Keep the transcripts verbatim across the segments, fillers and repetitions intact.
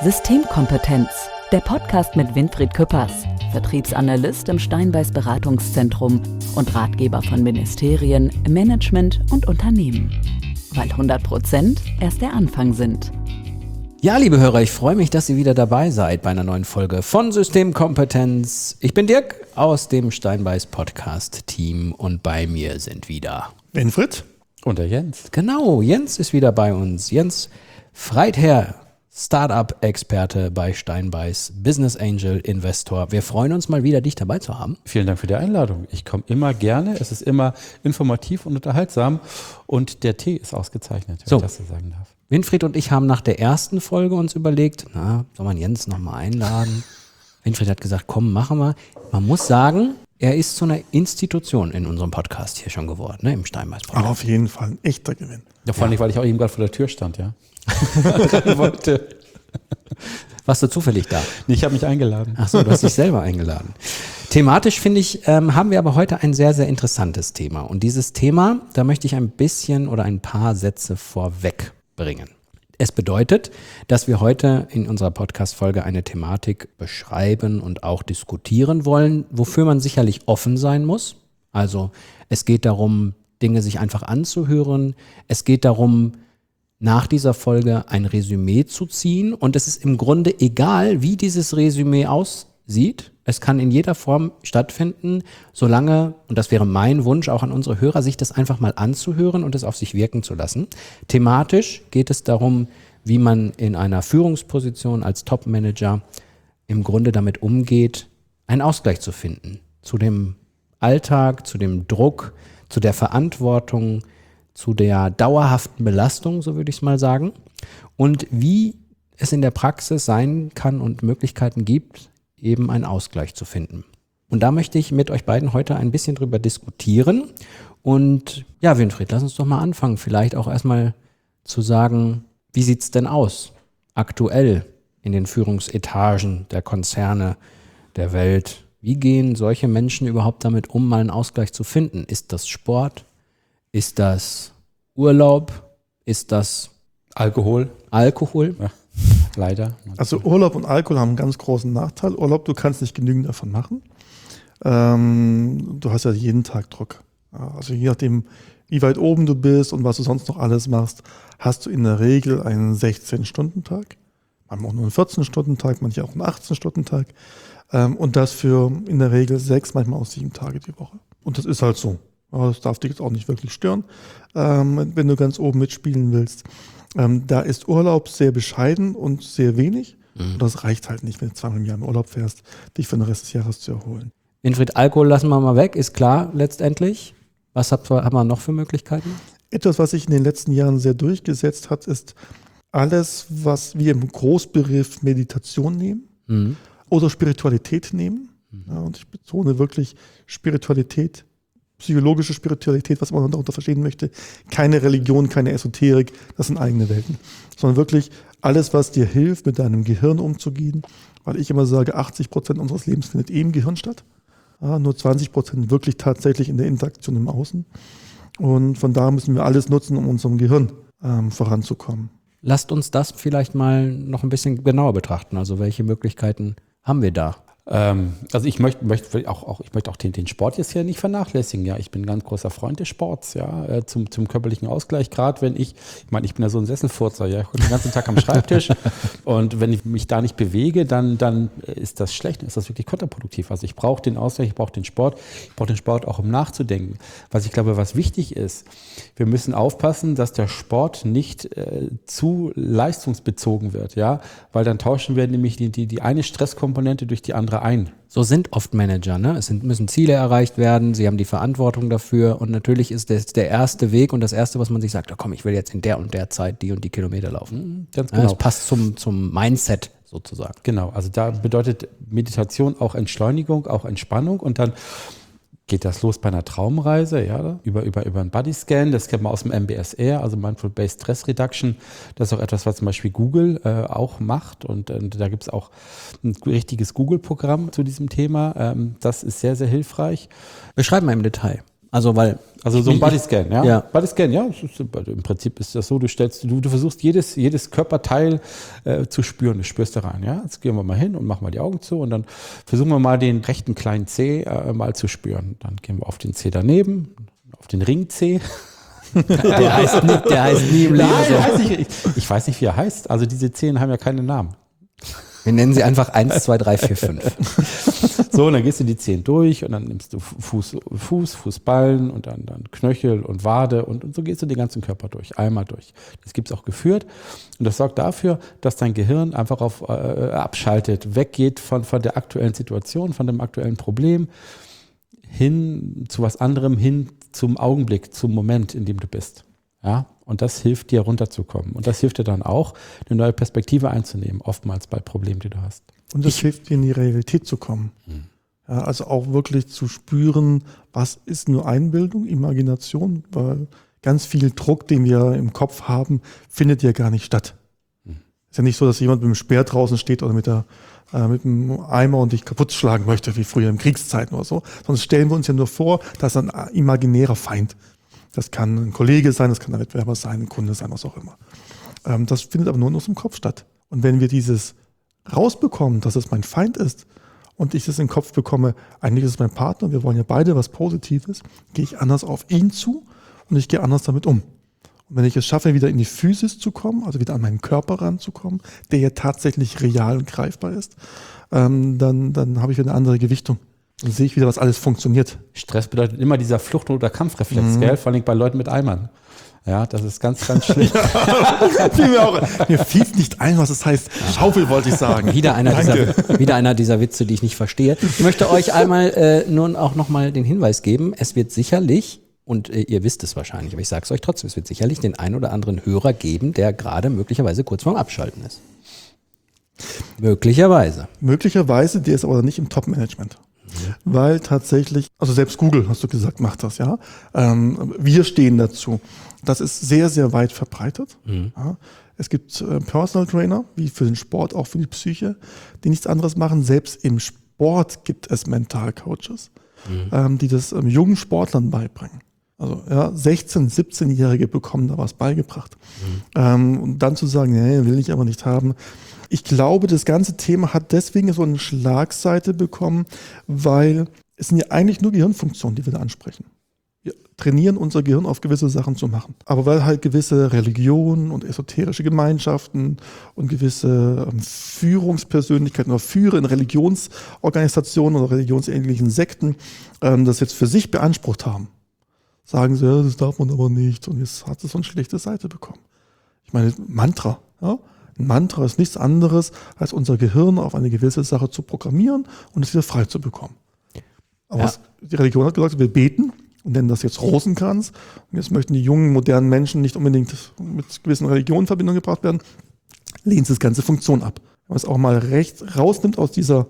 Systemkompetenz, der Podcast mit Winfried Küppers, Vertriebsanalyst im Steinbeiß Beratungszentrum und Ratgeber von Ministerien, Management und Unternehmen. Weil hundert Prozent erst der Anfang sind. Ja, liebe Hörer, ich freue mich, dass ihr wieder dabei seid bei einer neuen Folge von Systemkompetenz. Ich bin Dirk aus dem Steinbeiß Podcast Team und bei mir sind wieder Winfried und der Jens. Genau, Jens ist wieder bei uns. Jens Freitherr, Startup-Experte bei Steinbeiß, Business Angel, Investor. Wir freuen uns mal wieder, dich dabei zu haben. Vielen Dank für die Einladung. Ich komme immer gerne. Es ist immer informativ und unterhaltsam und der Tee ist ausgezeichnet, wenn so. ich das so sagen darf. Winfried und ich haben nach der ersten Folge uns überlegt, na, soll man Jens nochmal einladen? Winfried hat gesagt, komm, machen wir. Man muss sagen, er ist zu einer Institution in unserem Podcast hier schon geworden, ne, im Steinbeiß-Podcast. Auf jeden Fall ein echter Gewinn. Ja, vor allem, ja. Weil ich auch eben gerade vor der Tür stand, ja. wollte. Warst du zufällig da? Nee, ich habe mich eingeladen. Ach so, du hast dich selber eingeladen. Thematisch, finde ich, ähm, haben wir aber heute ein sehr, sehr interessantes Thema. Und dieses Thema, da möchte ich ein bisschen oder ein paar Sätze vorwegbringen. Es bedeutet, dass wir heute in unserer Podcast-Folge eine Thematik beschreiben und auch diskutieren wollen, wofür man sicherlich offen sein muss. Also es geht darum, Dinge sich einfach anzuhören. Es geht darum, nach dieser Folge ein Resümee zu ziehen. Und es ist im Grunde egal, wie dieses Resümee aussieht. Es kann in jeder Form stattfinden, solange, und das wäre mein Wunsch auch an unsere Hörer, sich das einfach mal anzuhören und es auf sich wirken zu lassen. Thematisch geht es darum, wie man in einer Führungsposition als Top-Manager im Grunde damit umgeht, einen Ausgleich zu finden zu dem Alltag, zu dem Druck, zu der Verantwortung, zu der dauerhaften Belastung, so würde ich es mal sagen, und wie es in der Praxis sein kann und Möglichkeiten gibt, eben einen Ausgleich zu finden. Und da möchte ich mit euch beiden heute ein bisschen drüber diskutieren. Und ja, Winfried, lass uns doch mal anfangen, vielleicht auch erstmal zu sagen, wie sieht es denn aus aktuell in den Führungsetagen der Konzerne der Welt? Wie gehen solche Menschen überhaupt damit um, mal einen Ausgleich zu finden? Ist das Sport? Ist das Urlaub? Ist das Alkohol? Alkohol? Ja, leider. Also Urlaub und Alkohol haben einen ganz großen Nachteil. Urlaub, du kannst nicht genügend davon machen. Ähm, du hast ja jeden Tag Druck. Also je nachdem, wie weit oben du bist und was du sonst noch alles machst, hast du in der Regel einen sechzehn-Stunden-Tag. Manchmal auch nur einen vierzehn-Stunden-Tag, manche auch einen achtzehn-Stunden-Tag. Ähm, und das für in der Regel sechs, manchmal auch sieben Tage die Woche. Und das ist halt so. Das darf dich jetzt auch nicht wirklich stören, ähm, wenn du ganz oben mitspielen willst. Ähm, da ist Urlaub sehr bescheiden und sehr wenig. Mhm. Und das reicht halt nicht, wenn du zweimal im Jahr in Urlaub fährst, dich für den Rest des Jahres zu erholen. Winfried, Alkohol lassen wir mal weg, ist klar letztendlich. Was hat, haben wir noch für Möglichkeiten? Etwas, was sich in den letzten Jahren sehr durchgesetzt hat, ist alles, was wir im Großbegriff Meditation nehmen mhm. oder Spiritualität nehmen. Mhm. Ja, und ich betone wirklich Spiritualität, psychologische Spiritualität, was man darunter verstehen möchte. Keine Religion, keine Esoterik, das sind eigene Welten. Sondern wirklich alles, was dir hilft, mit deinem Gehirn umzugehen. Weil ich immer sage, achtzig Prozent unseres Lebens findet eh im Gehirn statt. Ja, nur zwanzig Prozent wirklich tatsächlich in der Interaktion im Außen. Und von da müssen wir alles nutzen, um unserem Gehirn ähm, voranzukommen. Lasst uns das vielleicht mal noch ein bisschen genauer betrachten. Also welche Möglichkeiten haben wir da? Ähm, also ich möchte, möchte auch, auch, ich möchte auch den, den Sport jetzt hier nicht vernachlässigen. Ja, ich bin ein ganz großer Freund des Sports, ja, äh, zum, zum körperlichen Ausgleich. Gerade wenn ich, ich meine, ich bin ja so ein Sesselfurzer, ja, ich bin den ganzen Tag am Schreibtisch und wenn ich mich da nicht bewege, dann, dann ist das schlecht, ist das wirklich kontraproduktiv. Also ich brauche den Ausgleich, ich brauche den Sport, ich brauche den Sport auch, um nachzudenken. Was ich glaube, was wichtig ist, wir müssen aufpassen, dass der Sport nicht äh, zu leistungsbezogen wird, ja, weil dann tauschen wir nämlich die, die, die eine Stresskomponente durch die andere ein. So sind oft Manager, ne? Es sind, müssen Ziele erreicht werden, sie haben die Verantwortung dafür und natürlich ist das der erste Weg und das erste, was man sich sagt, oh komm, ich will jetzt in der und der Zeit die und die Kilometer laufen. Ganz genau. Ja, das passt zum, zum Mindset sozusagen. Genau, also da bedeutet Meditation auch Entschleunigung, auch Entspannung und dann geht das los bei einer Traumreise, ja, über, über, über einen Bodyscan, das kennt man aus dem M B S R, also Mindful-Based Stress Reduction. Das ist auch etwas, was zum Beispiel Google äh, auch macht und, und da gibt es auch ein richtiges Google-Programm zu diesem Thema. Ähm, das ist sehr, sehr hilfreich. Beschreib mal im Detail. Also weil Also so ein Bodyscan, ja? Ja. Bodyscan, ja. Im Prinzip ist das so, du stellst, du, du versuchst jedes, jedes Körperteil äh, zu spüren. Du spürst da rein, ja. Jetzt gehen wir mal hin und machen mal die Augen zu und dann versuchen wir mal den rechten kleinen Zeh äh, mal zu spüren. Dann gehen wir auf den Zeh daneben, auf den Ringzeh. der heißt nie, der heißt nie im Leben Nein, so. weiß ich, ich, ich weiß nicht, wie er heißt. Also diese Zehen haben ja keine Namen. Wir nennen sie einfach eins, zwei, drei, vier, fünf. So, und dann gehst du die Zehen durch und dann nimmst du Fuß, Fuß, Fußballen und dann, dann Knöchel und Wade und, und so gehst du den ganzen Körper durch, einmal durch. Das gibt es auch geführt und das sorgt dafür, dass dein Gehirn einfach auf äh, abschaltet, weggeht von, von der aktuellen Situation, von dem aktuellen Problem hin zu was anderem, hin zum Augenblick, zum Moment, in dem du bist. Ja, und das hilft dir runterzukommen. Und das hilft dir dann auch, eine neue Perspektive einzunehmen, oftmals bei Problemen, die du hast. Und das hilft dir in die Realität zu kommen. Hm. Ja, also auch wirklich zu spüren, was ist nur Einbildung, Imagination, weil ganz viel Druck, den wir im Kopf haben, findet ja gar nicht statt. Hm. Ist ja nicht so, dass jemand mit dem Speer draußen steht oder mit, der, äh, mit dem Eimer und dich kaputt schlagen möchte, wie früher in Kriegszeiten oder so. Sonst stellen wir uns ja nur vor, dass ein imaginärer Feind. Das kann ein Kollege sein, das kann ein Wettbewerber sein, ein Kunde sein, was auch immer. Ähm, das findet aber nur in unserem Kopf statt. Und wenn wir dieses rausbekommen, dass es mein Feind ist und ich das in den Kopf bekomme, eigentlich ist es mein Partner, wir wollen ja beide was Positives, gehe ich anders auf ihn zu und ich gehe anders damit um. Und wenn ich es schaffe, wieder in die Physis zu kommen, also wieder an meinen Körper ranzukommen, der ja tatsächlich real und greifbar ist, ähm, dann, dann habe ich wieder eine andere Gewichtung. Dann sehe ich wieder, was alles funktioniert. Stress bedeutet immer dieser Flucht- oder Kampfreflex, mhm. gell? Vor allem bei Leuten mit Eimern. Ja, das ist ganz, ganz schlimm. ja, mir, auch, mir fiel nicht ein, was es heißt. Schaufel wollte ich sagen. Wieder einer, dieser, wieder einer dieser Witze, die ich nicht verstehe. Ich möchte euch einmal äh, nun auch nochmal den Hinweis geben, es wird sicherlich, und äh, ihr wisst es wahrscheinlich, aber ich sage es euch trotzdem, es wird sicherlich den einen oder anderen Hörer geben, der gerade möglicherweise kurz vorm Abschalten ist. Möglicherweise. Möglicherweise, der ist aber nicht im Top-Management. Weil tatsächlich, also selbst Google, hast du gesagt, macht das, ja. Ähm, wir stehen dazu. Das ist sehr, sehr weit verbreitet. Mhm. Ja. Es gibt äh, Personal Trainer, wie für den Sport, auch für die Psyche, die nichts anderes machen. Selbst im Sport gibt es Mentalcoaches, mhm. ähm, die das ähm, jungen Sportlern beibringen. Also ja, sechzehn-, siebzehnjährige bekommen da was beigebracht. Mhm. Ähm, und dann zu sagen, nee, will ich aber nicht haben. Ich glaube, das ganze Thema hat deswegen so eine Schlagseite bekommen, weil es sind ja eigentlich nur Gehirnfunktionen, die wir da ansprechen. Wir trainieren unser Gehirn auf gewisse Sachen zu machen. Aber weil halt gewisse Religionen und esoterische Gemeinschaften und gewisse ähm, Führungspersönlichkeiten oder Führer in Religionsorganisationen oder religionsähnlichen Sekten ähm, das jetzt für sich beansprucht haben, sagen sie, ja, das darf man aber nicht. Und jetzt hat es so eine schlechte Seite bekommen. Ich meine, Mantra, ja. Ein Mantra ist nichts anderes, als unser Gehirn auf eine gewisse Sache zu programmieren und es wieder frei zu bekommen. Aber ja. was, die Religion hat gesagt, wir beten und nennen das jetzt Rosenkranz. Und jetzt möchten die jungen, modernen Menschen nicht unbedingt mit gewissen Religionen in Verbindung gebracht werden, lehnen sie das ganze Funktion ab. Wenn man es auch mal recht rausnimmt aus dieser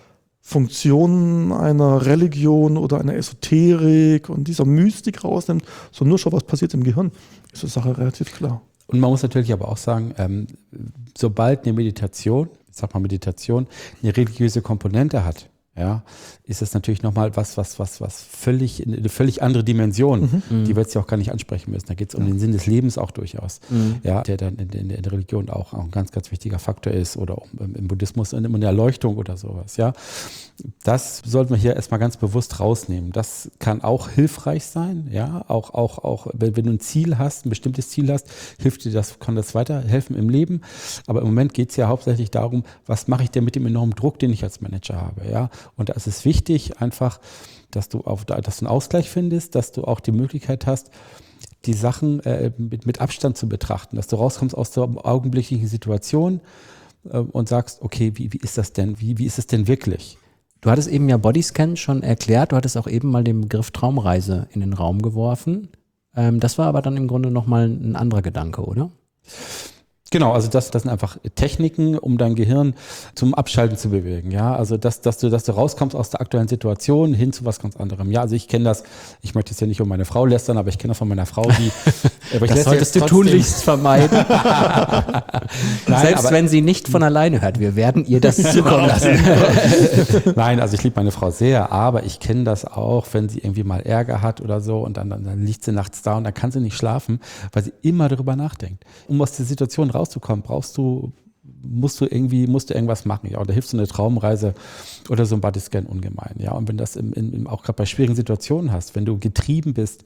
Funktion einer Religion oder einer Esoterik und dieser Mystik rausnimmt, so nur schon was passiert im Gehirn, ist die Sache relativ klar. Und man muss natürlich aber auch sagen, ähm, sobald eine Meditation, ich sag mal Meditation, eine religiöse Komponente hat, ja, ist es natürlich nochmal was, was, was, was völlig, eine völlig andere Dimension, mhm. die wir jetzt ja auch gar nicht ansprechen müssen. Da geht es um ja. den Sinn des Lebens auch durchaus, mhm. ja, der dann in, in, in der Religion auch ein ganz, ganz wichtiger Faktor ist oder um, im Buddhismus in der Erleuchtung oder sowas, ja. Das sollten wir hier erstmal ganz bewusst rausnehmen. Das kann auch hilfreich sein, ja, auch, auch, auch, wenn, wenn du ein Ziel hast, ein bestimmtes Ziel hast, hilft dir das, kann das weiterhelfen im Leben. Aber im Moment geht es ja hauptsächlich darum, was mache ich denn mit dem enormen Druck, den ich als Manager habe, ja. Und da ist es wichtig, einfach, dass du auf, dass du einen Ausgleich findest, dass du auch die Möglichkeit hast, die Sachen äh, mit, mit Abstand zu betrachten, dass du rauskommst aus der augenblicklichen Situation äh, und sagst, okay, wie, wie ist das denn? Wie, wie ist es denn wirklich? Du hattest eben ja Bodyscan schon erklärt, du hattest auch eben mal den Begriff Traumreise in den Raum geworfen. Ähm, das war aber dann im Grunde nochmal ein anderer Gedanke, oder? Genau, also das, das sind einfach Techniken, um dein Gehirn zum Abschalten zu bewegen. Ja, also dass, dass du, dass du rauskommst aus der aktuellen Situation hin zu was ganz anderem. Ja, also ich kenne das. Ich möchte jetzt ja nicht um meine Frau lästern, aber ich kenne das von meiner Frau, die. Aber ich das solltest du tunlichst vermeiden. Nein, selbst wenn sie nicht von alleine hört, wir werden ihr das zukommen lassen. Nein, also ich liebe meine Frau sehr, aber ich kenne das auch, wenn sie irgendwie mal Ärger hat oder so und dann, dann, dann liegt sie nachts da und dann kann sie nicht schlafen, weil sie immer darüber nachdenkt. Um aus der Situation rauszukommen, rauszukommen, brauchst du, musst du irgendwie, musst du irgendwas machen, ja, oder hilft so eine Traumreise oder so ein Bodyscan ungemein, ja, und wenn das im, im, auch gerade bei schwierigen Situationen hast, wenn du getrieben bist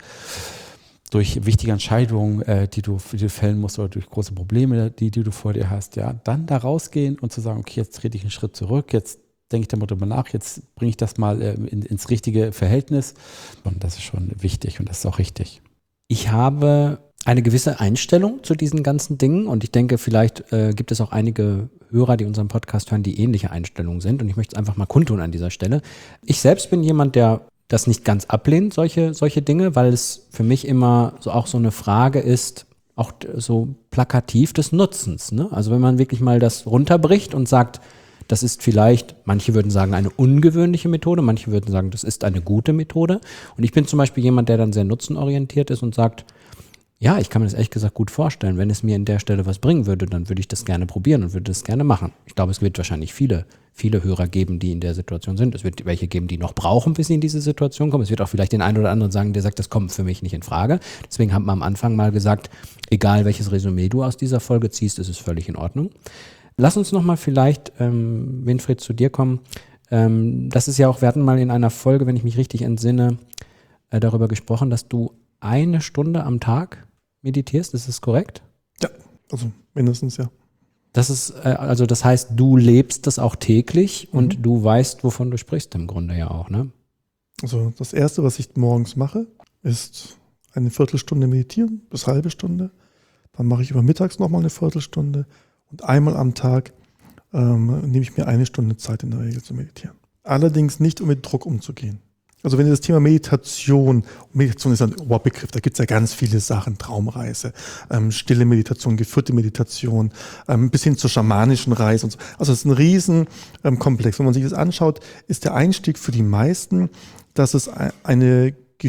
durch wichtige Entscheidungen, äh, die du, die du fällen musst oder durch große Probleme, die, die du vor dir hast, ja, dann da rausgehen und zu sagen, okay, jetzt trete ich einen Schritt zurück, jetzt denke ich da mal drüber nach, jetzt bringe ich das mal äh, in, ins richtige Verhältnis und das ist schon wichtig und das ist auch richtig. Ich habe eine gewisse Einstellung zu diesen ganzen Dingen und ich denke, vielleicht äh, gibt es auch einige Hörer, die unseren Podcast hören, die ähnliche Einstellungen sind und ich möchte es einfach mal kundtun an dieser Stelle. Ich selbst bin jemand, der das nicht ganz ablehnt, solche, solche Dinge, weil es für mich immer so auch so eine Frage ist, auch so plakativ des Nutzens, ne? Also wenn man wirklich mal das runterbricht und sagt, das ist vielleicht, manche würden sagen, eine ungewöhnliche Methode, manche würden sagen, das ist eine gute Methode und ich bin zum Beispiel jemand, der dann sehr nutzenorientiert ist und sagt, ja, ich kann mir das ehrlich gesagt gut vorstellen. Wenn es mir in der Stelle was bringen würde, dann würde ich das gerne probieren und würde das gerne machen. Ich glaube, es wird wahrscheinlich viele, viele Hörer geben, die in der Situation sind. Es wird welche geben, die noch brauchen, bis sie in diese Situation kommen. Es wird auch vielleicht den einen oder anderen sagen, der sagt, das kommt für mich nicht in Frage. Deswegen haben wir am Anfang mal gesagt, egal welches Resümee du aus dieser Folge ziehst, ist es völlig in Ordnung. Lass uns nochmal vielleicht, ähm, Winfried, zu dir kommen. Ähm, das ist ja auch, wir hatten mal in einer Folge, wenn ich mich richtig entsinne, äh, darüber gesprochen, dass du eine Stunde am Tag meditierst, ist das korrekt? Ja, also mindestens, ja. Das ist, äh, also das heißt, du lebst das auch täglich Mhm. und du weißt, wovon du sprichst im Grunde ja auch, ne? Also das Erste, was ich morgens mache, ist eine Viertelstunde meditieren, bis halbe Stunde. Dann mache ich über mittags nochmal eine Viertelstunde und einmal am Tag ähm, nehme ich mir eine Stunde Zeit in der Regel zu meditieren. Allerdings nicht, um mit Druck umzugehen. Also wenn ihr das Thema Meditation, Meditation ist ein Oberbegriff, da gibt es ja ganz viele Sachen, Traumreise, ähm, stille Meditation, geführte Meditation, ähm, bis hin zur schamanischen Reise und so. Also es ist ein Riesenkomplex. Ähm, Wenn man sich das anschaut, ist der Einstieg für die meisten, dass es eine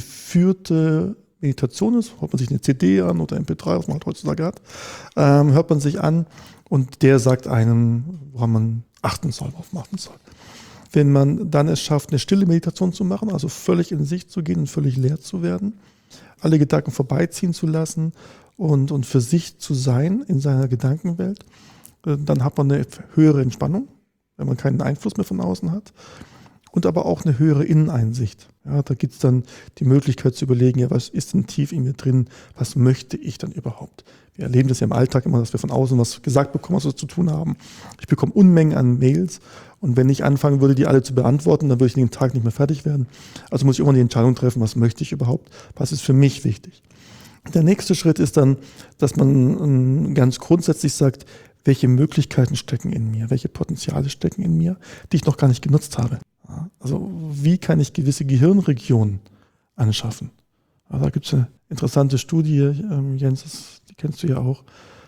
geführte Meditation ist, hört man sich eine C D an oder M P drei, was man halt heutzutage hat, ähm, hört man sich an und der sagt einem, woran man achten soll, worauf man achten soll. Wenn man dann es schafft, eine stille Meditation zu machen, also völlig in sich zu gehen und völlig leer zu werden, alle Gedanken vorbeiziehen zu lassen und, und für sich zu sein in seiner Gedankenwelt, dann hat man eine höhere Entspannung, wenn man keinen Einfluss mehr von außen hat und aber auch eine höhere Inneneinsicht. Ja, da gibt es dann die Möglichkeit zu überlegen, ja, was ist denn tief in mir drin, was möchte ich dann überhaupt? Wir erleben das ja im Alltag immer, dass wir von außen was gesagt bekommen, was wir zu tun haben. Ich bekomme Unmengen an Mails und wenn ich anfangen würde, die alle zu beantworten, dann würde ich den Tag nicht mehr fertig werden. Also muss ich immer die Entscheidung treffen, was möchte ich überhaupt, was ist für mich wichtig. Der nächste Schritt ist dann, dass man ganz grundsätzlich sagt, welche Möglichkeiten stecken in mir, welche Potenziale stecken in mir, die ich noch gar nicht genutzt habe. Also wie kann ich gewisse Gehirnregionen anschaffen? Also da gibt es eine interessante Studie, ähm, Jens, das, die kennst du ja auch.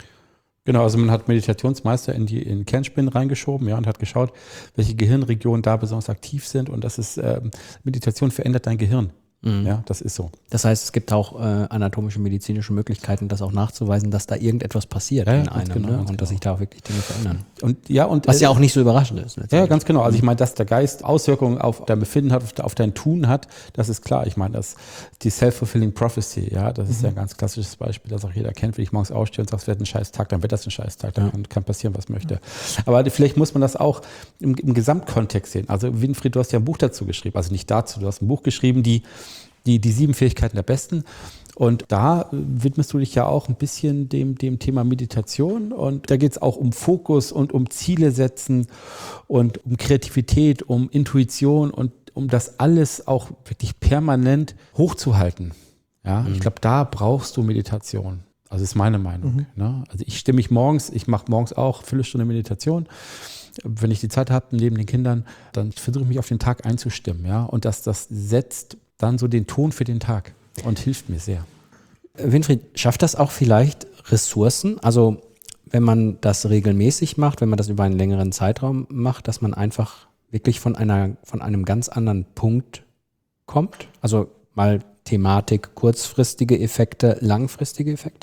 Genau, also man hat Meditationsmeister in die in Kernspinnen reingeschoben, ja, und hat geschaut, welche Gehirnregionen da besonders aktiv sind und das ist, äh, Meditation verändert dein Gehirn. Mhm. Ja, das ist so. Das heißt, es gibt auch äh, anatomische, medizinische Möglichkeiten, das auch nachzuweisen, dass da irgendetwas passiert ja, in ja, einem, genau, ne? Und genau. dass sich da auch wirklich Dinge verändern. Und, ja, und, Was äh, ja auch nicht so überraschend ist. Ja, ganz genau. Also ich meine, dass der Geist Auswirkungen auf dein Befinden hat, auf, auf dein Tun hat, das ist klar. Ich meine, das die self-fulfilling prophecy, ja, das ist mhm. ja ein ganz klassisches Beispiel, das auch jeder kennt, wenn ich morgens aufstehe und sage, es wird ein scheiß Tag, dann wird das ein scheiß Tag, dann ja. kann passieren, was möchte. Ja. Aber vielleicht muss man das auch im, im Gesamtkontext sehen. Also Winfried, du hast ja ein Buch dazu geschrieben, also nicht dazu, du hast ein Buch geschrieben, die Die, die sieben Fähigkeiten der Besten. Und da widmest du dich ja auch ein bisschen dem, dem Thema Meditation. Und da geht es auch um Fokus und um Ziele setzen und um Kreativität, um Intuition und um das alles auch wirklich permanent hochzuhalten. Ja, mhm. Ich glaube, da brauchst du Meditation. Also ist meine Meinung. Mhm. Ne? Also ich stimme mich morgens, ich mache morgens auch eine Viertelstunde Meditation. Wenn ich die Zeit habe, neben den Kindern, dann versuche ich mich auf den Tag einzustimmen. Ja? Und das, das setzt dann so den Ton für den Tag und hilft mir sehr. Winfried, schafft das auch vielleicht Ressourcen? Also wenn man das regelmäßig macht, wenn man das über einen längeren Zeitraum macht, dass man einfach wirklich von einer, von einem ganz anderen Punkt kommt? Also mal Thematik, kurzfristige Effekte, langfristige Effekte?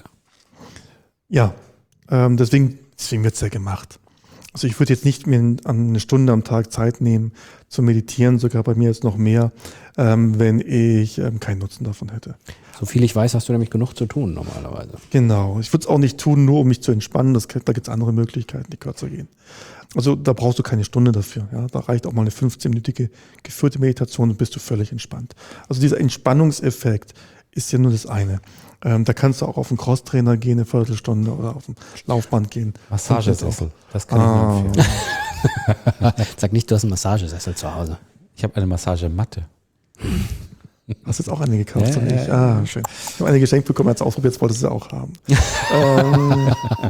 Ja, ähm, deswegen, deswegen wird es ja gemacht. Also ich würde jetzt nicht mir eine Stunde am Tag Zeit nehmen zu meditieren, sogar bei mir jetzt noch mehr, ähm, wenn ich ähm, keinen Nutzen davon hätte. So viel ich weiß, hast du nämlich genug zu tun normalerweise. Genau, ich würde es auch nicht tun, nur um mich zu entspannen. Das, da gibt es andere Möglichkeiten, die kürzer gehen. Also da brauchst du keine Stunde dafür. Ja? Da reicht auch mal eine fünfzehnminütige geführte Meditation und bist du völlig entspannt. Also dieser Entspannungseffekt ist ja nur das eine. Ähm, da kannst du auch auf einen Crosstrainer gehen, eine Viertelstunde oder auf ein Laufband gehen. Massagesessel, das kann Ah. ich nur empfehlen. Sag nicht, du hast einen Massagesessel zu Hause. Ich habe eine Massagematte. Hast du jetzt auch eine gekauft? Ja, oder nicht? ja, Ah, schön. Ich habe eine geschenkt bekommen, als ausprobiert, jetzt wolltest du sie auch haben. ähm,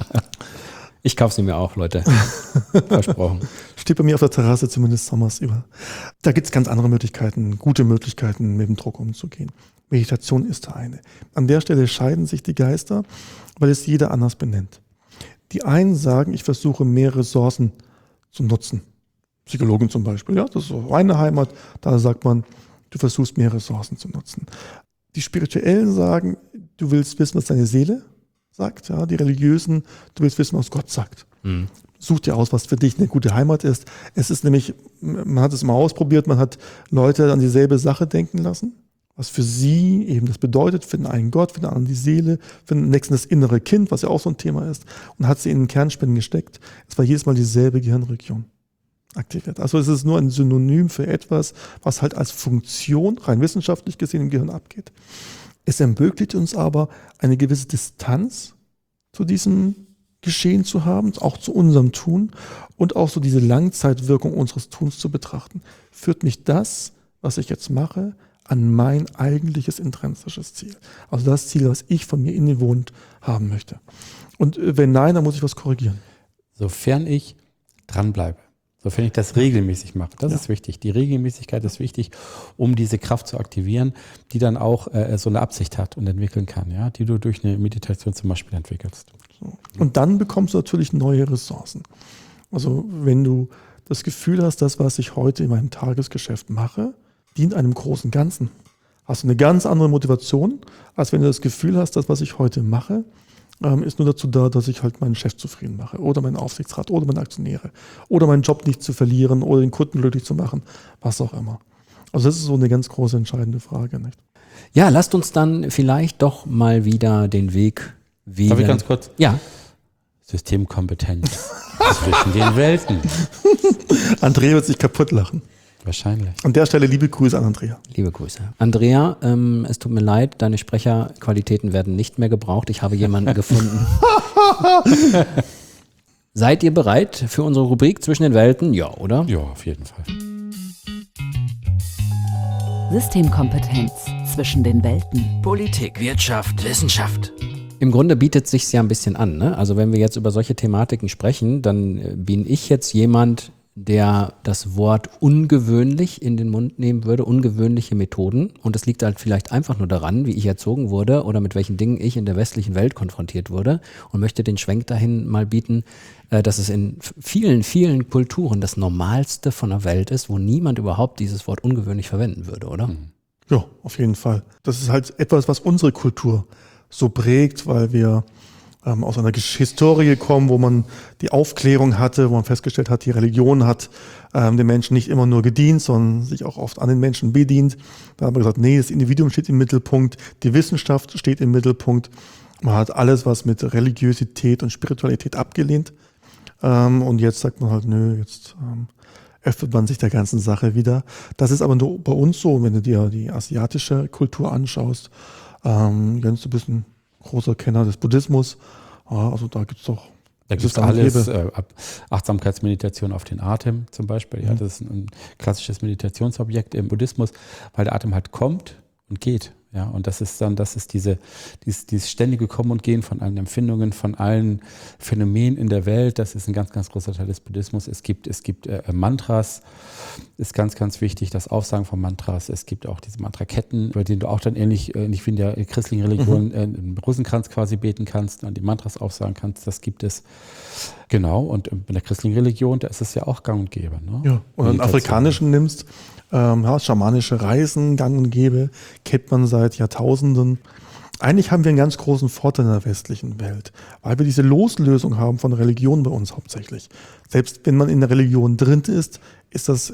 Ich kaufe sie mir auch, Leute. Versprochen. steht bei mir auf der Terrasse zumindest sommers über. Da gibt es ganz andere Möglichkeiten, gute Möglichkeiten, mit dem Druck umzugehen. Meditation ist da eine. An der Stelle scheiden sich die Geister, weil es jeder anders benennt. Die einen sagen, ich versuche mehr Ressourcen zu nutzen. Psychologen zum Beispiel, ja, das ist so eine Heimat, da sagt man, du versuchst mehr Ressourcen zu nutzen. Die Spirituellen sagen, du willst wissen, was deine Seele sagt, ja, die Religiösen, du willst wissen, was Gott sagt. Mhm. Such dir aus, was für dich eine gute Heimat ist. Es ist nämlich, man hat es mal ausprobiert, man hat Leute an dieselbe Sache denken lassen, was für sie eben das bedeutet, für den einen Gott, für den anderen die Seele, für den nächsten das innere Kind, was ja auch so ein Thema ist, und hat sie in den Kernspinnen gesteckt. Es war jedes Mal dieselbe Gehirnregion aktiviert. Also es ist nur ein Synonym für etwas, was halt als Funktion, rein wissenschaftlich gesehen, im Gehirn abgeht. Es ermöglicht uns aber, eine gewisse Distanz zu diesem Geschehen zu haben, auch zu unserem Tun und auch so diese Langzeitwirkung unseres Tuns zu betrachten. Führt mich das, was ich jetzt mache, an mein eigentliches intrinsisches Ziel? Also das Ziel, was ich von mir innewohnend haben möchte. Und wenn nein, dann muss ich was korrigieren. Sofern ich dranbleibe, sofern ich das regelmäßig mache, das Ja. ist wichtig. Die Regelmäßigkeit ist wichtig, um diese Kraft zu aktivieren, die dann auch äh, so eine Absicht hat und entwickeln kann, ja, die du durch eine Meditation zum Beispiel entwickelst. So. Und dann bekommst du natürlich neue Ressourcen. Also wenn du das Gefühl hast, das, was ich heute in meinem Tagesgeschäft mache, dient einem großen Ganzen. Hast du eine ganz andere Motivation, als wenn du das Gefühl hast, das, was ich heute mache, ähm, ist nur dazu da, dass ich halt meinen Chef zufrieden mache oder meinen Aufsichtsrat oder meine Aktionäre oder meinen Job nicht zu verlieren oder den Kunden glücklich zu machen, was auch immer. Also das ist so eine ganz große entscheidende Frage, nicht? Ja, lasst uns dann vielleicht doch mal wieder den Weg wählen. Darf ich ganz kurz? Ja. Systemkompetenz zwischen den Welten. Andrea wird sich kaputt lachen. Wahrscheinlich. An der Stelle liebe Grüße an Andrea. Liebe Grüße. Andrea, ähm, es tut mir leid, deine Sprecherqualitäten werden nicht mehr gebraucht. Ich habe jemanden gefunden. Seid ihr bereit für unsere Rubrik zwischen den Welten? Ja, oder? Ja, auf jeden Fall. Systemkompetenz zwischen den Welten. Politik, Wirtschaft, Wissenschaft. Im Grunde bietet es sich ja ein bisschen an, ne? Also wenn wir jetzt über solche Thematiken sprechen, dann äh, bin ich jetzt jemand, der das Wort ungewöhnlich in den Mund nehmen würde, ungewöhnliche Methoden. Und das liegt halt vielleicht einfach nur daran, wie ich erzogen wurde oder mit welchen Dingen ich in der westlichen Welt konfrontiert wurde, und möchte den Schwenk dahin mal bieten, äh, dass es in vielen, vielen Kulturen das Normalste von der Welt ist, wo niemand überhaupt dieses Wort ungewöhnlich verwenden würde, oder? Mhm. Ja, auf jeden Fall. Das ist halt etwas, was unsere Kultur so prägt, weil wir ähm, aus einer Gesch- Historie kommen, wo man die Aufklärung hatte, wo man festgestellt hat, die Religion hat ähm, den Menschen nicht immer nur gedient, sondern sich auch oft an den Menschen bedient. Da haben wir gesagt, nee, das Individuum steht im Mittelpunkt, die Wissenschaft steht im Mittelpunkt. Man hat alles, was mit Religiosität und Spiritualität abgelehnt. Ähm, und jetzt sagt man halt, nö, jetzt ähm, öffnet man sich der ganzen Sache wieder. Das ist aber nur bei uns so, wenn du dir die asiatische Kultur anschaust. Ähm, Jens, du bist ein großer Kenner des Buddhismus. Ja, also da gibt es doch Da gibt es alles, äh, Achtsamkeitsmeditation auf den Atem zum Beispiel. Ja, Mhm. das ist ein klassisches Meditationsobjekt im Buddhismus, weil der Atem halt kommt und geht. Ja, und das ist dann, das ist diese, dieses, dieses ständige Kommen und Gehen von allen Empfindungen, von allen Phänomenen in der Welt. Das ist ein ganz, ganz großer Teil des Buddhismus. Es gibt, es gibt äh, Mantras, ist ganz, ganz wichtig, das Aufsagen von Mantras. Es gibt auch diese Mantraketten, bei denen du auch dann ähnlich, äh, nicht wie in der christlichen Religion, mhm. äh, einen Rosenkranz quasi beten kannst, und die Mantras aufsagen kannst. Das gibt es. Genau, und in der christlichen Religion, da ist es ja auch gang und gäbe. Ne? Ja, und den afrikanischen nimmst, ähm, ja, schamanische Reisen, gang und gäbe, kennt man seit Jahrtausenden. Eigentlich haben wir einen ganz großen Vorteil in der westlichen Welt, weil wir diese Loslösung haben von Religion bei uns hauptsächlich. Selbst wenn man in der Religion drin ist, ist das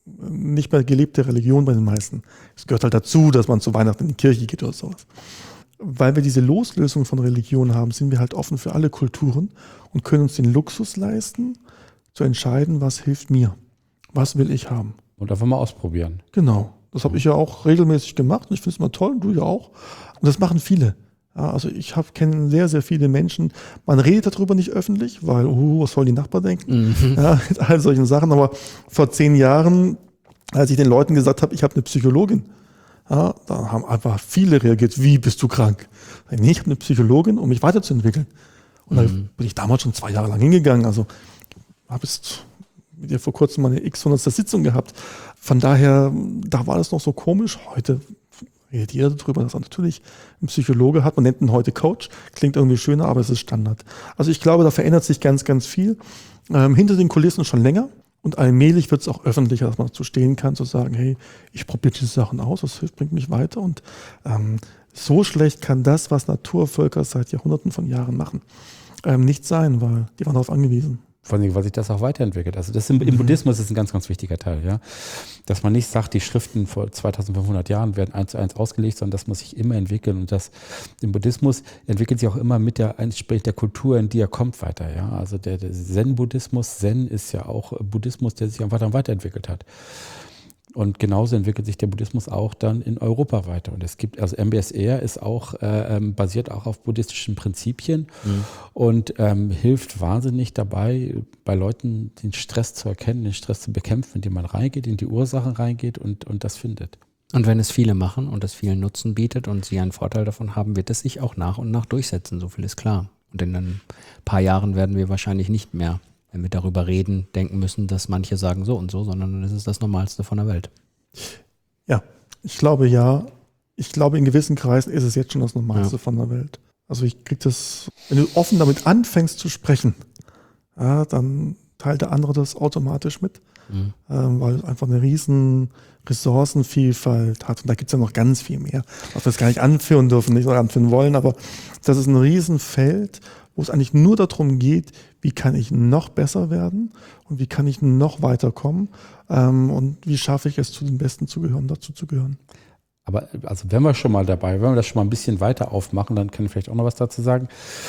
nicht mehr gelebte Religion bei den meisten. Es gehört halt dazu, dass man zu Weihnachten in die Kirche geht oder sowas. Weil wir diese Loslösung von Religion haben, sind wir halt offen für alle Kulturen und können uns den Luxus leisten, zu entscheiden, was hilft mir, was will ich haben. Und einfach mal ausprobieren. Genau, das habe ich ja auch regelmäßig gemacht und ich finde es mal toll, du ja auch. Und das machen viele. Ja, also ich kenne sehr, sehr viele Menschen, man redet darüber nicht öffentlich, weil, oh, was sollen die Nachbarn denken? Mhm. Ja, mit all solchen Sachen. Aber vor zehn Jahren, als ich den Leuten gesagt habe, ich habe eine Psychologin, ja, da haben einfach viele reagiert, wie, bist du krank? Nee, ich habe eine Psychologin, um mich weiterzuentwickeln. Und mhm. da bin ich damals schon zwei Jahre lang hingegangen. Also habe ich mit ihr vor kurzem meine x-hundertste Sitzung gehabt. Von daher, da war das noch so komisch. Heute redet jeder darüber, dass er natürlich einen Psychologe hat. Man nennt ihn heute Coach. Klingt irgendwie schöner, aber es ist Standard. Also ich glaube, da verändert sich ganz, ganz viel. Ähm, hinter den Kulissen schon länger. Und allmählich wird es auch öffentlicher, dass man dazu stehen kann, zu sagen, hey, ich probiere diese Sachen aus, das hilft, bringt mich weiter. Und ähm, so schlecht kann das, was Naturvölker seit Jahrhunderten von Jahren machen, ähm, nicht sein, weil die waren darauf angewiesen. Vor allem, weil sich das auch weiterentwickelt. Also das im, im mhm. Buddhismus ist ein ganz, ganz wichtiger Teil, ja. Dass man nicht sagt, die Schriften vor zweitausendfünfhundert Jahren werden eins zu eins ausgelegt, sondern das muss sich immer entwickeln. Und das im Buddhismus entwickelt sich auch immer mit der entsprechend der Kultur, in die er kommt, weiter, ja. Also der, der Zen-Buddhismus, Zen ist ja auch Buddhismus, der sich einfach dann weiterentwickelt hat. Und genauso entwickelt sich der Buddhismus auch dann in Europa weiter. Und es gibt, also M B S R ist auch, äh, basiert auch auf buddhistischen Prinzipien mhm. und ähm, hilft wahnsinnig dabei, bei Leuten den Stress zu erkennen, den Stress zu bekämpfen, indem man reingeht, in die Ursachen reingeht und, und das findet. Und wenn es viele machen und es vielen Nutzen bietet und sie einen Vorteil davon haben, wird es sich auch nach und nach durchsetzen, so viel ist klar. Und in ein paar Jahren werden wir wahrscheinlich nicht mehr, wenn wir darüber reden, denken müssen, dass manche sagen so und so, sondern es ist das Normalste von der Welt. Ja, ich glaube ja. Ich glaube, in gewissen Kreisen ist es jetzt schon das Normalste ja. von der Welt. Also ich kriege das, wenn du offen damit anfängst zu sprechen, ja, dann teilt der andere das automatisch mit, mhm. ähm, weil es einfach eine riesen Ressourcenvielfalt hat. Und da gibt es ja noch ganz viel mehr, was wir jetzt gar nicht anführen dürfen, nicht anführen wollen, aber das ist ein Riesenfeld, wo es eigentlich nur darum geht, wie kann ich noch besser werden und wie kann ich noch weiterkommen ähm, und wie schaffe ich es, zu den Besten zu gehören, dazu zu gehören. Aber also wenn wir schon mal dabei, wenn wir das schon mal ein bisschen weiter aufmachen, dann kann ich vielleicht auch noch was dazu sagen.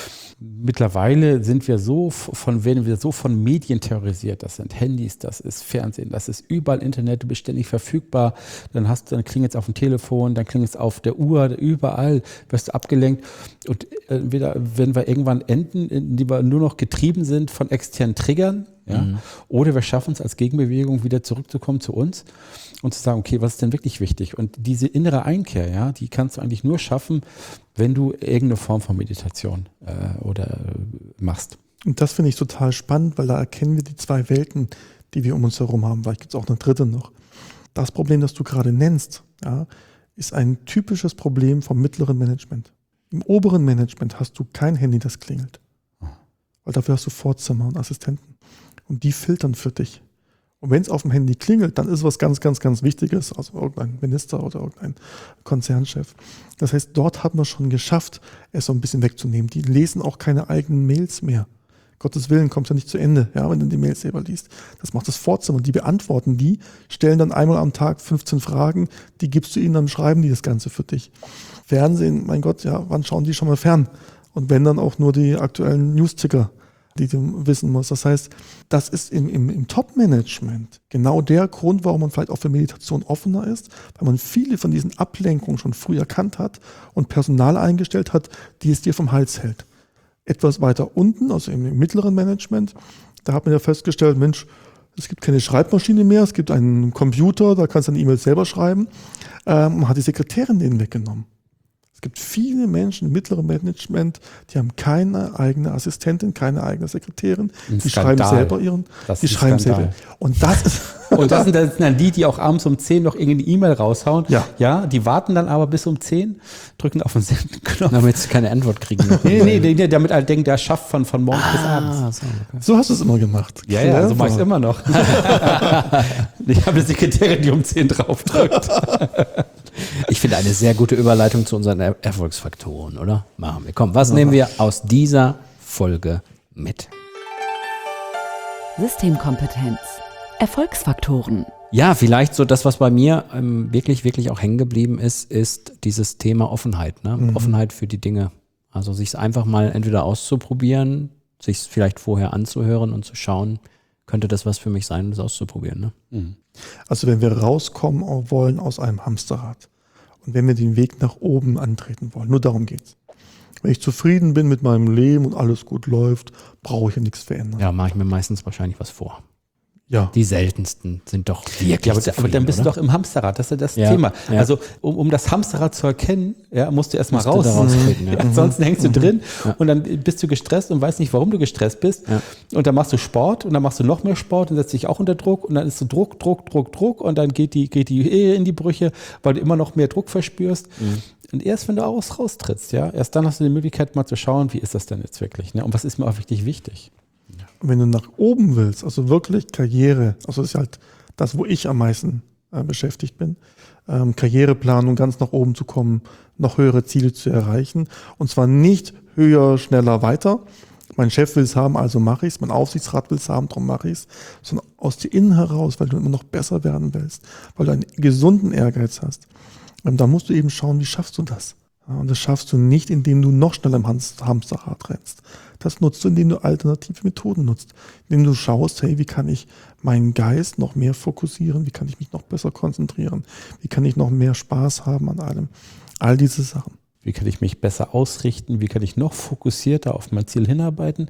Mittlerweile sind wir so von, werden wir so von Medien terrorisiert. Das sind Handys, das ist Fernsehen, das ist überall Internet, du bist ständig verfügbar. Dann hast, dann klingelt es auf dem Telefon, dann klingelt es auf der Uhr, überall wirst du abgelenkt. Und entweder, wenn wir irgendwann enden, in die wir nur noch getrieben sind von externen Triggern, ja, mhm. oder wir schaffen es als Gegenbewegung wieder zurückzukommen zu uns und zu sagen, okay, was ist denn wirklich wichtig? Und diese innere Einkehr, ja, die kannst du eigentlich nur schaffen, wenn du irgendeine Form von Meditation äh, oder äh, machst. Und das finde ich total spannend, weil da erkennen wir die zwei Welten, die wir um uns herum haben. Vielleicht gibt es auch eine dritte noch. Das Problem, das du gerade nennst, ja, ist ein typisches Problem vom mittleren Management. Im oberen Management hast du kein Handy, das klingelt. Weil dafür hast du Vorzimmer und Assistenten. Und die filtern für dich. Und wenn es auf dem Handy klingelt, dann ist es was ganz, ganz, ganz Wichtiges, also irgendein Minister oder irgendein Konzernchef. Das heißt, dort hat man schon geschafft, es so ein bisschen wegzunehmen. Die lesen auch keine eigenen Mails mehr. Gottes Willen kommt ja nicht zu Ende, ja, wenn du die Mails selber liest. Das macht das Vorzimmer. Die beantworten die, stellen dann einmal am Tag fünfzehn Fragen, die gibst du ihnen, dann schreiben die das Ganze für dich. Fernsehen, mein Gott, ja, wann schauen die schon mal fern? Und wenn dann auch nur die aktuellen News-Ticker, die du wissen musst. Das heißt, das ist im, im, im Top-Management genau der Grund, warum man vielleicht auch für Meditation offener ist, weil man viele von diesen Ablenkungen schon früh erkannt hat und Personal eingestellt hat, die es dir vom Hals hält. Etwas weiter unten, also im, im mittleren Management, da hat man ja festgestellt, Mensch, es gibt keine Schreibmaschine mehr, es gibt einen Computer, da kannst du eine E-Mail selber schreiben. Ähm, man hat die Sekretärin denen weggenommen. gibt viele Menschen im mittleren Management, die haben keine eigene Assistentin, keine eigene Sekretärin. Ein Die Skandal. schreiben selber ihren, Das die ist ein schreiben Skandal. selber. Und das ist, Und das sind dann die, die auch abends um zehn noch irgendeine E-Mail raushauen. Ja. ja, die warten dann aber bis um zehn, drücken auf den Senden-Knopf. Damit sie keine Antwort kriegen. Nee, nee, nee, nee, damit alle denken, der schafft von, von morgens bis abends. Ah, so, okay. so hast du es immer gemacht. Ja, ja, so Clever. mache ich es immer noch. Ich habe eine Sekretärin, die um zehn draufdrückt. Ich finde eine sehr gute Überleitung zu unseren er Erfolgsfaktoren, oder? Machen wir. Komm, was nehmen wir aus dieser Folge mit? Systemkompetenz. Erfolgsfaktoren. Ja, vielleicht so das, was bei mir ähm, wirklich, wirklich auch hängen geblieben ist, ist dieses Thema Offenheit. Ne? Mhm. Offenheit für die Dinge. Also sich einfach mal entweder auszuprobieren, sich vielleicht vorher anzuhören und zu schauen, könnte das was für mich sein, das auszuprobieren. Ne? Also wenn wir rauskommen wollen aus einem Hamsterrad und wenn wir den Weg nach oben antreten wollen, nur darum geht's. Wenn ich zufrieden bin mit meinem Leben und alles gut läuft, brauche ich ja nichts verändern. Ja, mache ich mir meistens wahrscheinlich was vor. Ja. Die seltensten sind doch wirklich Ja, aber, zufrieden, aber dann bist oder? du doch im Hamsterrad, das ist ja das Ja, Thema. ja. Also um, um das Hamsterrad zu erkennen, ja, musst du erstmal Musst du raus. da raustreten, ja. Ja, ansonsten hängst du drin Ja. und dann bist du gestresst und weißt nicht, warum du gestresst bist. Ja. Und dann machst du Sport und dann machst du noch mehr Sport und setzt dich auch unter Druck und dann ist so Druck, Druck, Druck, Druck und dann geht die, geht die Ehe in die Brüche, weil du immer noch mehr Druck verspürst. Mhm. Und erst wenn du aus, raustrittst, ja, erst dann hast du die Möglichkeit mal zu schauen, wie ist das denn jetzt wirklich, ne? Und was ist mir auch wirklich wichtig? Und wenn du nach oben willst, also wirklich Karriere, also das ist halt das, wo ich am meisten äh, beschäftigt bin, ähm, Karriereplanung, ganz nach oben zu kommen, noch höhere Ziele zu erreichen. Und zwar nicht höher, schneller, weiter. Mein Chef will es haben, also mache ich es. Mein Aufsichtsrat will es haben, darum mache ich es. Sondern aus dir innen heraus, weil du immer noch besser werden willst, weil du einen gesunden Ehrgeiz hast. Ähm, da musst du eben schauen, wie schaffst du das? Ja, und das schaffst du nicht, indem du noch schneller im Hamsterrad rennst. Das nutzt du, indem du alternative Methoden nutzt. Indem du schaust, hey, wie kann ich meinen Geist noch mehr fokussieren? Wie kann ich mich noch besser konzentrieren? Wie kann ich noch mehr Spaß haben an allem? All diese Sachen. Wie kann ich mich besser ausrichten? Wie kann ich noch fokussierter auf mein Ziel hinarbeiten?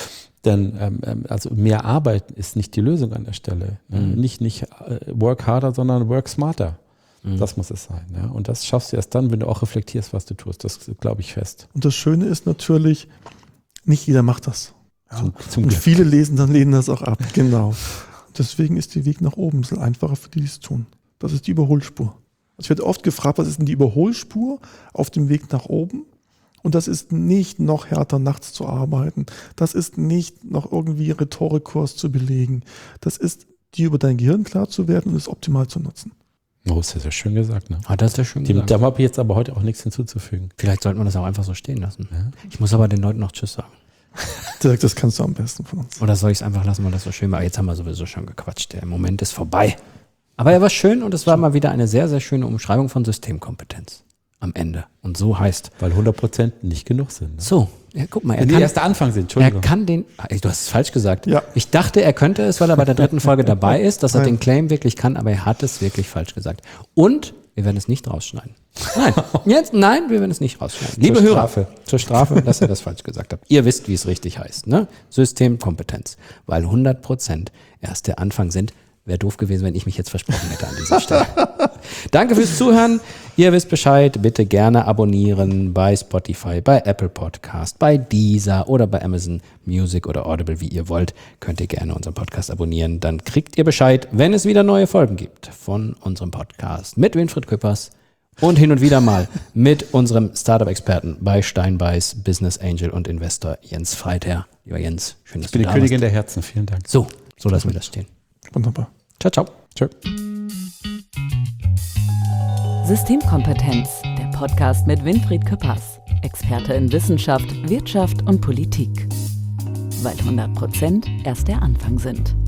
Denn ähm, also mehr arbeiten ist nicht die Lösung an der Stelle. Mhm. Nicht, nicht äh, work harder, sondern work smarter. Mhm. Das muss es sein. Ja? Und das schaffst du erst dann, wenn du auch reflektierst, was du tust. Das glaube ich fest. Und das Schöne ist natürlich, nicht jeder macht das. Ja. Zum, zum Und Glück. viele lesen dann lehnen das auch ab. Genau. Deswegen ist der Weg nach oben ein bisschen einfacher für die, die es tun. Das ist die Überholspur. Es wird oft gefragt, was ist denn die Überholspur auf dem Weg nach oben? Und das ist nicht noch härter nachts zu arbeiten. Das ist nicht noch irgendwie Rhetorikkurs zu belegen. Das ist, dir über dein Gehirn klar zu werden und es optimal zu nutzen. Oh, ist ja sehr schön gesagt. Ne? Hat das ja schön Dem, gesagt. da habe ich jetzt aber heute auch nichts hinzuzufügen. Vielleicht sollten wir das auch einfach so stehen lassen. Ich muss aber den Leuten noch Tschüss sagen. Dirk, das kannst du am besten von uns. Oder soll ich es einfach lassen, weil das so schön war? Jetzt haben wir sowieso schon gequatscht. Der Moment ist vorbei. Aber er war schön und es war mal wieder eine sehr, sehr schöne Umschreibung von Systemkompetenz am Ende. Und so heißt, Weil hundert Prozent nicht genug sind. Ne? so, ja, guck mal, er Wenn die kann, erst der Anfang sind, er Entschuldigung. kann den, ah, du hast es falsch gesagt. Ja. Ich dachte, er könnte es, weil er bei der dritten Folge dabei ist, dass er Nein. den Claim wirklich kann, aber er hat es wirklich falsch gesagt. Und wir werden es nicht rausschneiden. Nein, jetzt, nein, wir werden es nicht rausschneiden. Liebe Zur Hörer, Strafe. zur Strafe, dass ihr das falsch gesagt habt. Ihr wisst, wie es richtig heißt, ne? Systemkompetenz. Weil hundert Prozent erst der Anfang sind. Wäre doof gewesen, wenn ich mich jetzt versprochen hätte an dieser Stelle. Danke fürs Zuhören. Ihr wisst Bescheid. Bitte gerne abonnieren bei Spotify, bei Apple Podcast, bei Deezer oder bei Amazon Music oder Audible, wie ihr wollt. Könnt ihr gerne unseren Podcast abonnieren. Dann kriegt ihr Bescheid, wenn es wieder neue Folgen gibt von unserem Podcast mit Winfried Küppers und hin und wieder mal mit unserem Startup-Experten bei Steinbeiß, Business Angel und Investor Jens Freither. Lieber Jens, schön, dass Ich bin du die da Königin warst. der Herzen. Vielen Dank. So, so lassen wir das stehen. Wunderbar. Ciao, ciao. Tschö. Systemkompetenz, der Podcast mit Winfried Küppers, Experte in Wissenschaft, Wirtschaft und Politik. Weil hundert Prozent erst der Anfang sind.